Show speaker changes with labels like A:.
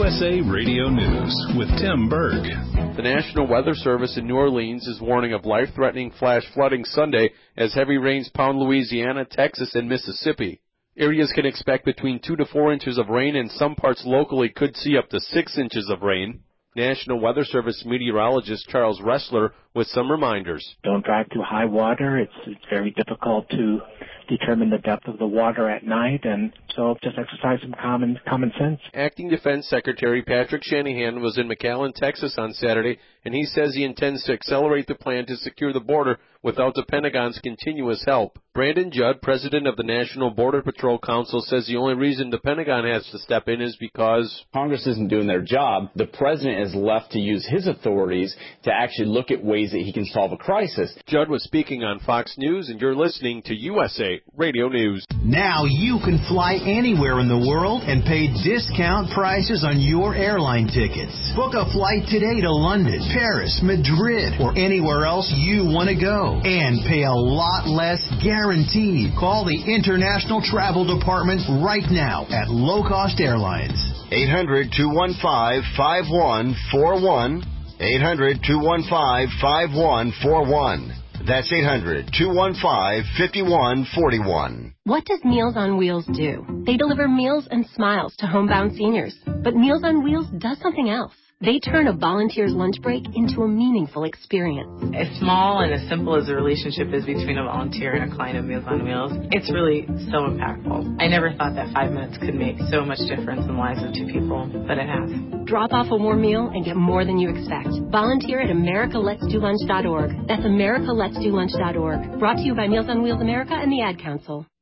A: USA Radio News with Tim Berg.
B: The National Weather Service in New Orleans is warning of life-threatening flash flooding Sunday as heavy rains pound Louisiana, Texas, and Mississippi. Areas can expect between 2 to 4 inches of rain, and some parts locally could see up to 6 inches of rain. National Weather Service meteorologist Charles Ressler with some reminders.
C: Don't drive through high water. It's very difficult to determine the depth of the water at night, and so just exercise some common sense.
B: Acting Defense Secretary Patrick Shanahan was in McAllen, Texas on Saturday, and he says he intends to accelerate the plan to secure the border without the Pentagon's continuous help. Brandon Judd, president of the National Border Patrol Council, says the only reason the Pentagon has to step in is because
D: Congress isn't doing their job. The president is left to use his authorities to actually look at ways that he can solve a crisis.
B: Judd was speaking on Fox News, and you're listening to USA Radio News.
E: Now you can fly anywhere in the world and pay discount prices on your airline tickets. Book a flight today to London, Paris, Madrid, or anywhere else you want to go, and pay a lot less guaranteed. Call the International Travel Department right now at Low Cost Airlines.
F: 800-215-5141. 800-215-5141. That's 800-215-5141.
G: What does Meals on Wheels do? They deliver meals and smiles to homebound seniors. But Meals on Wheels does something else. They turn a volunteer's lunch break into a meaningful experience.
H: As small and as simple as the relationship is between a volunteer and a client of Meals on Wheels, it's really so impactful. I never thought that 5 minutes could make so much difference in the lives of two people, but it has.
G: Drop off a warm meal and get more than you expect. Volunteer at americaletsdolunch.org. That's americaletsdolunch.org. Brought to you by Meals on Wheels America and the Ad Council.